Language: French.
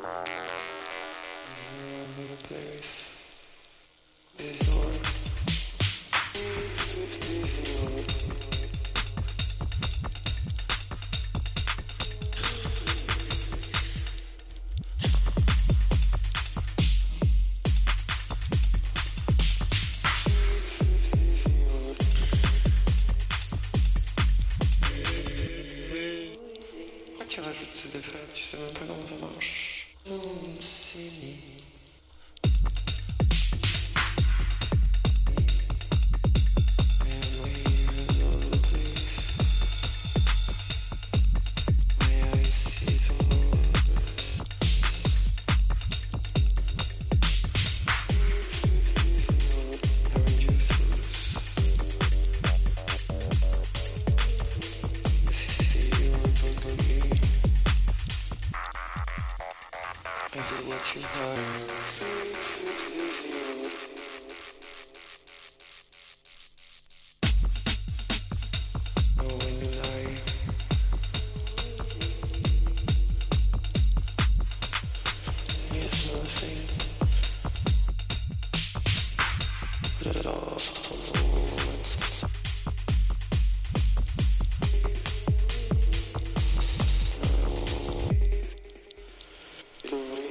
Tu rajoutes ces effets, tu sais même pas comment ça marche. What you heard. Oh, when you lie, it's nothing. But it also it's